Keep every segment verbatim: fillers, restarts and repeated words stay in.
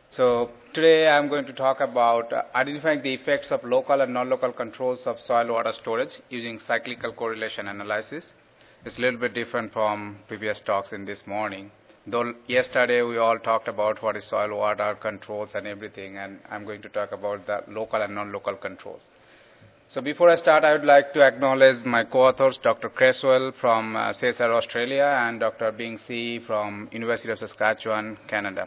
So today I'm going to talk about uh, identifying the effects of local and non-local controls of soil water storage using cyclical correlation analysis. It's a little bit different from previous talks in this morning. Though yesterday we all talked about what is soil water controls and everything, and I'm going to talk about the local and non-local controls. So before I start, I would like to acknowledge my co-authors, Doctor Creswell from uh, C S R Australia and Doctor Bing Si from University of Saskatchewan, Canada.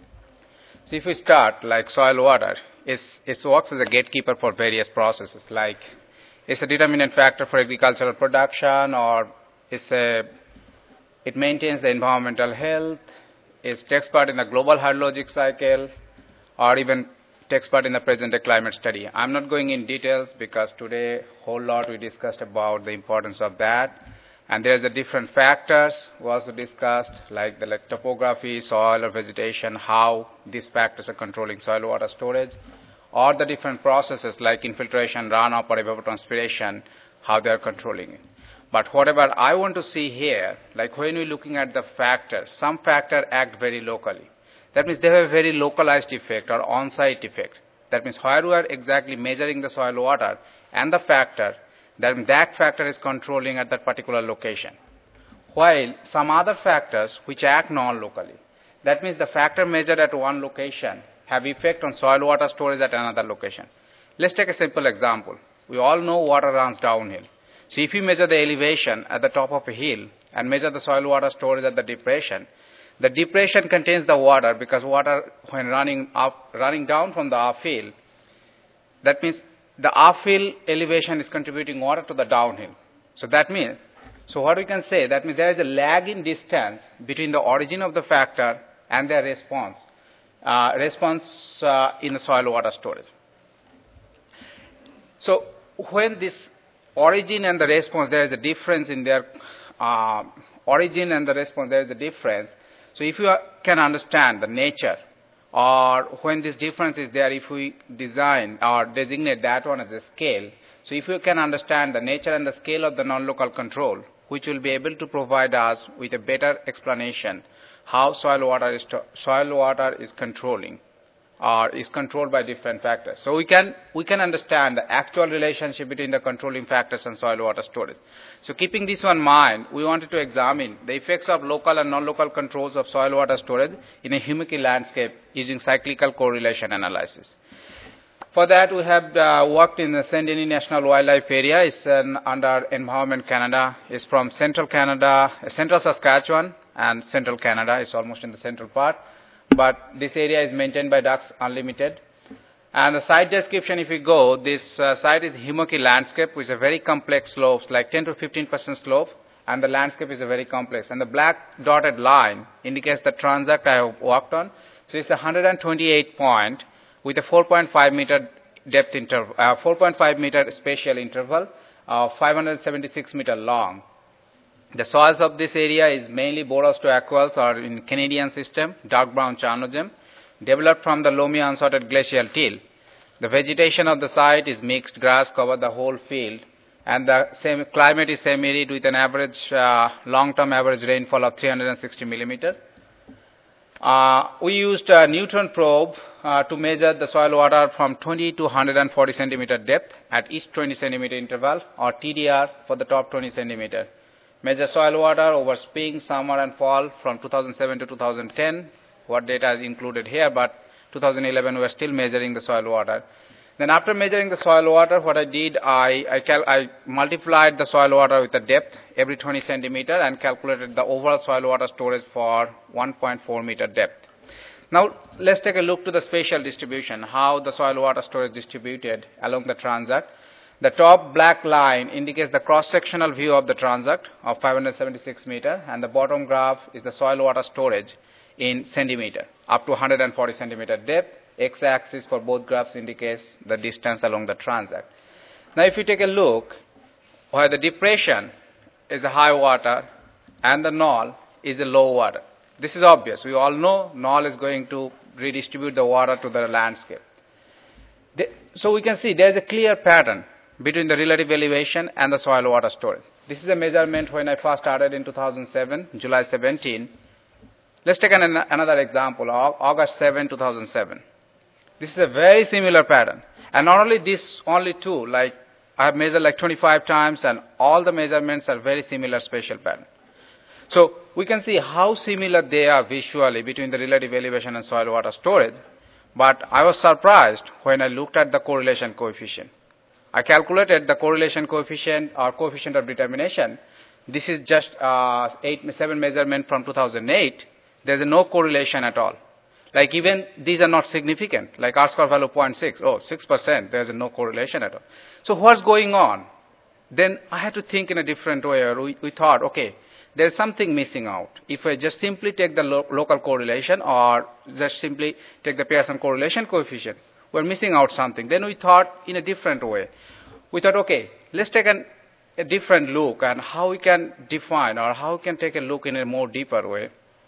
So if we start, like soil water, it's, it works as a gatekeeper for various processes, like it's a determinant factor for agricultural production, or it's a, it maintains the environmental health, it takes part in the global hydrologic cycle, or even takes part in the present-day climate study. I'm not going in details because today whole lot we discussed about the importance of that. And there's the different factors we also discussed, like the like topography, soil or vegetation, how these factors are controlling soil water storage, or the different processes like infiltration, runoff, or evapotranspiration, how they are controlling it. But whatever I want to see here, like when we're looking at the factors, some factors act very locally. That means they have a very localized effect or on-site effect. That means where we are exactly measuring the soil water and the factor, then that factor is controlling at that particular location. While some other factors which act non-locally, that means the factor measured at one location have effect on soil water storage at another location. Let's take a simple example. We all know water runs downhill. So if you measure the elevation at the top of a hill and measure the soil water storage at the depression, the depression contains the water because water when running up, running down from the uphill, that means the uphill elevation is contributing water to the downhill. So that means, so what we can say, that means there is a lag in distance between the origin of the factor and their response, uh, response uh, in the soil water storage. So when this origin and the response, there is a difference in their uh, origin and the response, there is a difference. So if you can understand the nature, or when this difference is there, if we design or designate that one as a scale, so if you can understand the nature and the scale of the non-local control, which will be able to provide us with a better explanation how soil water is, soil water is controlling or is controlled by different factors. So we can, we can understand the actual relationship between the controlling factors and soil water storage. So keeping this one in mind, we wanted to examine the effects of local and non-local controls of soil water storage in a hummocky landscape using cyclical correlation analysis. For that, we have uh, worked in the Saint Denis National Wildlife Area. It's an, under Environment Canada. It's from central Canada, uh, central Saskatchewan and central Canada. It's almost in the central part. But this area is maintained by Ducks Unlimited. And the site description, if you go, this uh, site is hummocky landscape with a very complex slopes, like ten to fifteen percent slope, and the landscape is a very complex. And the black dotted line indicates the transect I have worked on. So it's a one hundred twenty-eight point with a four point five meter depth interval, uh, four point five meter spatial interval, uh, five hundred seventy-six meter long. The soils of this area is mainly boros to aqueous or in Canadian system, dark brown charnogem, developed from the loamy unsorted glacial till. The vegetation of the site is mixed grass cover the whole field, and the same climate is semi-arid with an average uh, long-term average rainfall of three hundred sixty millimeter. Uh, we used a neutron probe uh, to measure the soil water from twenty to one hundred forty centimeter depth at each twenty centimeter interval, or T D R for the top twenty centimeter. Measure soil water over spring, summer and fall from two thousand seven to two thousand ten. What data is included here, but two thousand eleven we are still measuring the soil water. Then after measuring the soil water, what I did, I, I, cal I multiplied the soil water with the depth every twenty centimeter and calculated the overall soil water storage for one point four meter depth. Now let's take a look to the spatial distribution, how the soil water storage distributed along the transect. The top black line indicates the cross-sectional view of the transect of five hundred seventy-six meter, and the bottom graph is the soil water storage in centimeter up to one hundred forty centimeter depth. X-axis for both graphs indicates the distance along the transect. Now if you take a look, where the depression is a high water and the knoll is a low water. This is obvious. We all know knoll is going to redistribute the water to the landscape. The, so we can see there is a clear pattern between the relative elevation and the soil water storage. This is a measurement when I first started in two thousand seven, July seventeenth. Let's take an, another example, August seventh, two thousand seven. This is a very similar pattern. And not only this, only two, like I have measured like twenty-five times and all the measurements are very similar spatial pattern. So we can see how similar they are visually between the relative elevation and soil water storage. But I was surprised when I looked at the correlation coefficient. I calculated the correlation coefficient or coefficient of determination. This is just uh, eight, seven measurement from two thousand eight. There's no correlation at all. Like even these are not significant, like R-square value zero point six. Oh, six percent, there's no correlation at all. So what's going on? Then I had to think in a different way. Or we, we thought, okay, there's something missing out. If I just simply take the lo local correlation or just simply take the Pearson correlation coefficient, we're missing out something. Then we thought in a different way. We thought, okay, let's take an, a different look and how we can define or how we can take a look in a more deeper way.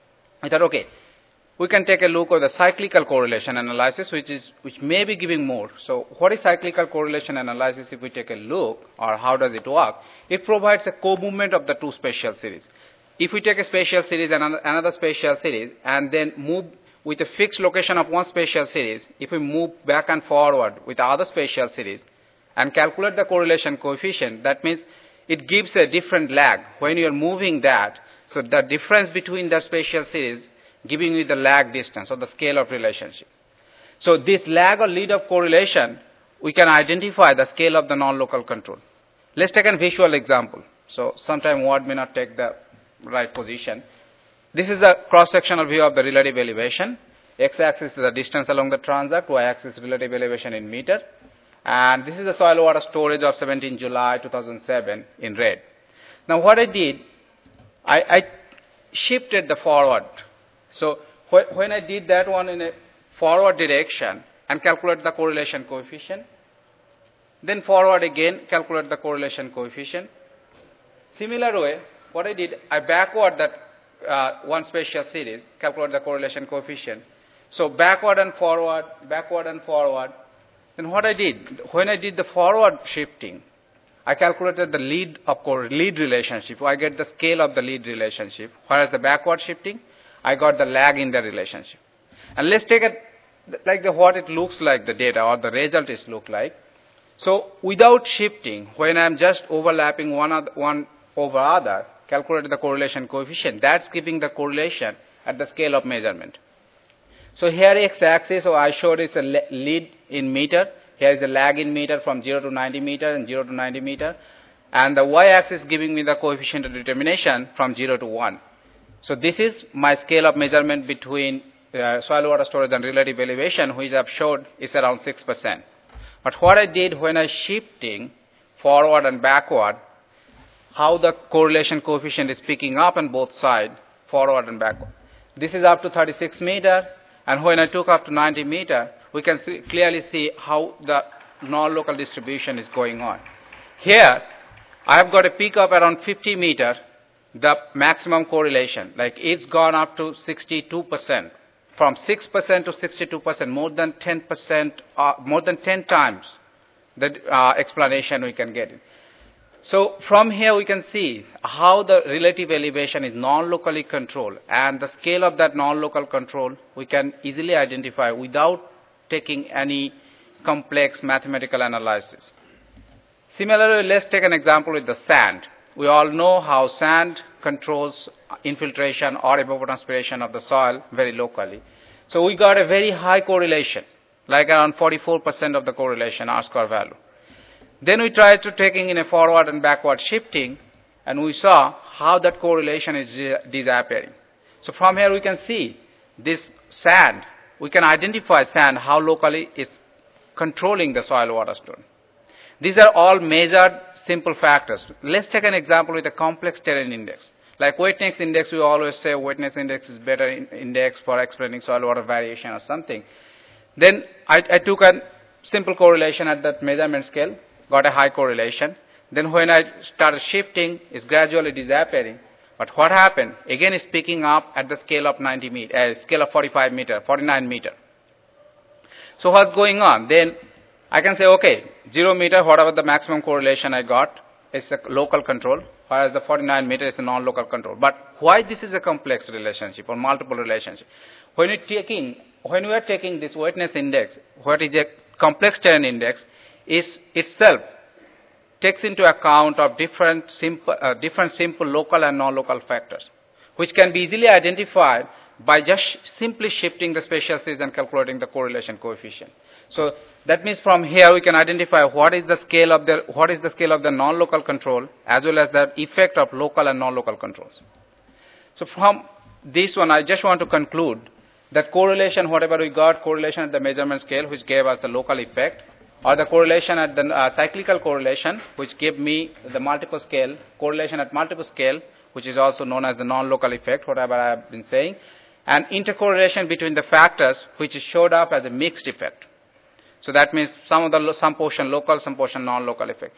I thought, okay, we can take a look at the cyclical correlation analysis, which is which may be giving more. So what is cyclical correlation analysis if we take a look, or how does it work? It provides a co-movement of the two spatial series. If we take a spatial series and another spatial series and then move with a fixed location of one spatial series, if we move back and forward with the other spatial series and calculate the correlation coefficient, that means it gives a different lag when you are moving that. So the difference between the spatial series giving you the lag distance or the scale of relationship. So this lag or lead of correlation, we can identify the scale of the non-local control. Let's take a visual example. So sometime word may not take the right position. This is the cross-sectional view of the relative elevation. X-axis is the distance along the transect, Y-axis relative elevation in meter. And this is the soil water storage of seventeenth July two thousand seven in red. Now what I did, I, I shifted the forward. So wh when I did that one in a forward direction and calculate the correlation coefficient, then forward again, calculate the correlation coefficient. Similar way, what I did, I backward that uh, one spatial series, calculate the correlation coefficient. So backward and forward, backward and forward. Then what I did, when I did the forward shifting, I calculated the lead of lead relationship. I get the scale of the lead relationship. Whereas the backward shifting, I got the lag in the relationship. And let's take it like the what it looks like, the data or the result is look like. So without shifting, when I'm just overlapping one, other, one over other, calculate the correlation coefficient. That's giving the correlation at the scale of measurement. So here x-axis, so I showed is a lead in meter. Here is the lag in meter from zero to ninety meter and zero to ninety meter. And the y-axis giving me the coefficient of determination from zero to one. So this is my scale of measurement between uh, soil water storage and relative elevation, which I've showed is around six percent. But what I did when I shifting forward and backward, how the correlation coefficient is picking up on both sides, forward and backward. This is up to thirty-six meter, and when I took up to ninety meter, we can see, clearly see how the non-local distribution is going on. Here, I have got a peak of around fifty meter, the maximum correlation, like it's gone up to sixty-two percent. From six percent to sixty-two percent, more than ten percent, uh, more than ten times the uh, explanation we can get. So from here we can see how the relative elevation is non-locally controlled, and the scale of that non-local control we can easily identify without taking any complex mathematical analysis. Similarly, let's take an example with the sand. We all know how sand controls infiltration or evapotranspiration of the soil very locally. So we got a very high correlation, like around forty-four percent of the correlation, R-square value. Then we tried to taking in a forward and backward shifting, and we saw how that correlation is disappearing. So from here we can see this sand, we can identify sand, how locally it's controlling the soil water storage. These are all measured simple factors. Let's take an example with a complex terrain index. Like wetness index, we always say wetness index is better in index for explaining soil water variation or something. Then I, I took a simple correlation at that measurement scale, got a high correlation. Then when I started shifting, it's gradually disappearing. But what happened? Again, it's picking up at the scale of ninety meter, uh, scale of forty-five meter, forty-nine meter. So what's going on? Then I can say, okay, zero meter, whatever the maximum correlation I got, is a local control. whereas the forty-nine meter is a non-local control. But why this is a complex relationship or multiple relationship? When we taking when we are taking this wetness index, what is a complex terrain index, is itself takes into account of different simple, uh, different simple local and non-local factors, which can be easily identified by just simply shifting the spatial series and calculating the correlation coefficient. So that means from here we can identify what is the scale of the what is the scale of the non-local control as well as the effect of local and non-local controls. So from this one, I just want to conclude that correlation, whatever we got, correlation at the measurement scale, which gave us the local effect, or the correlation at the uh, cyclical correlation, which gave me the multiple scale, correlation at multiple scale, which is also known as the non-local effect, whatever I have been saying, and intercorrelation between the factors, which showed up as a mixed effect. So that means some of the some portion local, some portion non-local effect.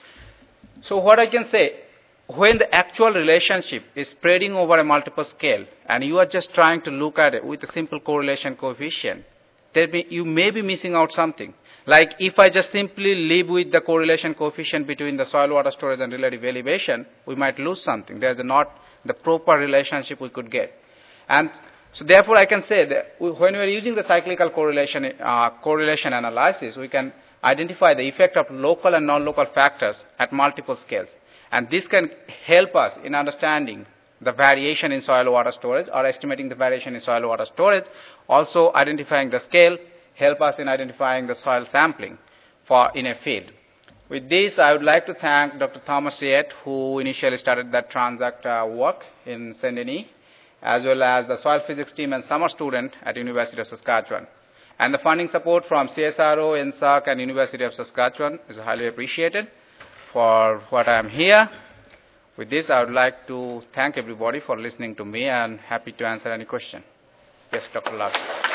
So what I can say, when the actual relationship is spreading over a multiple scale, and you are just trying to look at it with a simple correlation coefficient, there may, you may be missing out something. Like if I just simply live with the correlation coefficient between the soil water storage and relative elevation, we might lose something. There's not the proper relationship we could get. And so therefore I can say that when we are using the cyclical correlation, uh, correlation analysis, we can identify the effect of local and non-local factors at multiple scales. And this can help us in understanding the variation in soil water storage or estimating the variation in soil water storage. Also identifying the scale help us in identifying the soil sampling for in a field. With this, I would like to thank Doctor Thomas Yett, who initially started that Transact uh, work in Saint Denis, as well as the soil physics team and summer student at University of Saskatchewan. And the funding support from C S R O, N S A C, and University of Saskatchewan is highly appreciated for what I am here. With this, I would like to thank everybody for listening to me and happy to answer any question. Yes, Doctor Lark.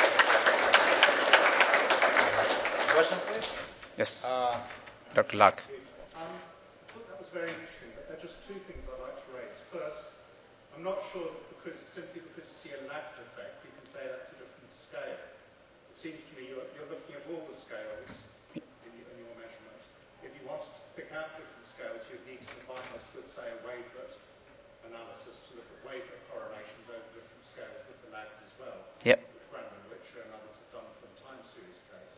Question, please? Yes, Uh, Doctor Lark. Um, I thought that was very interesting, but there are just two things I'd like to raise. First, I'm not sure that because, simply because you see a lagged effect, you can say that's a different scale. It seems to me you're, you're looking at all the scales in, your, in your measurements. If you wanted to pick out different scales, you'd need to combine this with, say, a wavelet analysis to look at wavelet correlations over different scales with the lags as well. Yep. Which Brandon Richer and others have done for the time series case.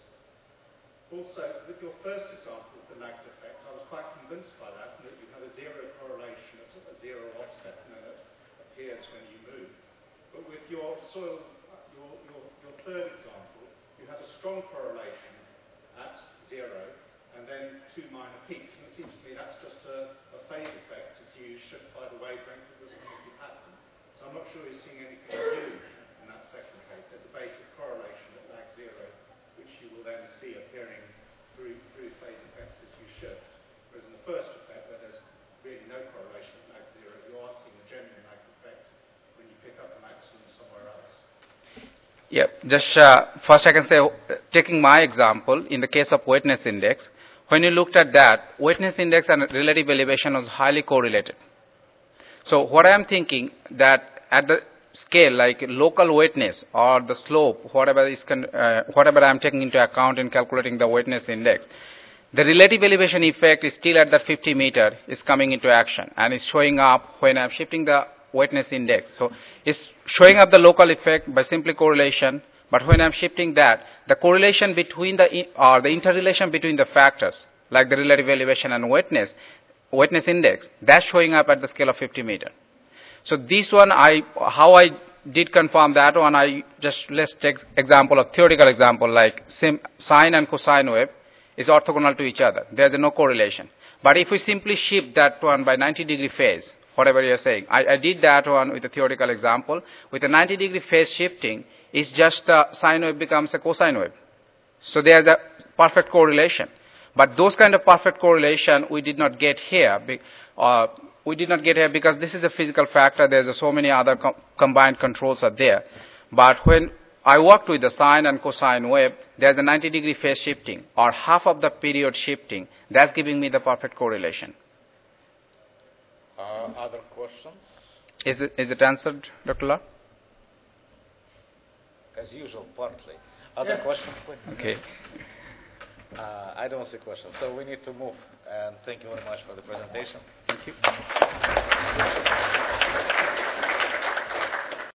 Also, with your first example of the lagged effect, I was quite convinced by that, that you have a zero correlation, a zero offset, and then it appears when you move. But with your soil, your, your, your third example, you have a strong correlation at zero, and then two minor peaks. And it seems to me that's just a, a phase effect as you shift by the wavelength of the symmetry pattern. So I'm not sure you're seeing anything new in that second case. There's a basic correlation at lag zero, which you will then see appearing through, through phase effects as you shift. Whereas in the first effect, where there's really no correlation at lag zero, you are seeing a genuine lag effect when you pick up a maximum somewhere else. Yeah, just uh, first I can say, uh, taking my example, in the case of wetness index, when you looked at that, wetness index and relative elevation was highly correlated. So what I am thinking that at the scale, like local wetness or the slope, whatever is con uh, whatever I am taking into account in calculating the wetness index, the relative elevation effect is still at that fifty meter is coming into action and is showing up when I am shifting the wetness index. So it's showing up the local effect by simply correlation, but when I'm shifting that, the correlation between the, in, or the interrelation between the factors, like the relative elevation and wetness, wetness index, that's showing up at the scale of fifty meter. So this one, I, how I did confirm that one, I just, let's take example, a theoretical example, like sim, sine and cosine wave is orthogonal to each other. There's no correlation. But if we simply shift that one by ninety degree phase, whatever you're saying. I, I did that one with a theoretical example. With a ninety degree phase shifting, it's just a sine wave becomes a cosine wave. So there's a perfect correlation. But those kind of perfect correlation we did not get here. Uh, we did not get here because this is a physical factor. There's a, so many other com combined controls are there. But when I worked with the sine and cosine wave, there's a ninety degree phase shifting or half of the period shifting. That's giving me the perfect correlation. Uh, other questions? Is it, is it answered, Doctor Law? As usual, partly. Other Yeah. questions, please? Okay. Uh, I don't see questions, so we need to move. And thank you very much for the presentation. Thank you.